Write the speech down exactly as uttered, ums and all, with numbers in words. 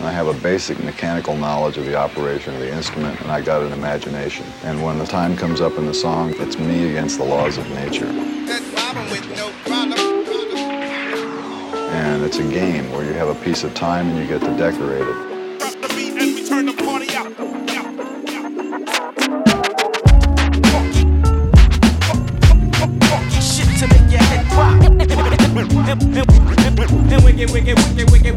I have a basic mechanical knowledge of the operation of the instrument, and I got an imagination. And when the time comes up in the song, it's me against the laws of nature. And it's a game where you have a piece of time and you get to decorate it. And wicked, wicked, wicked, wicked,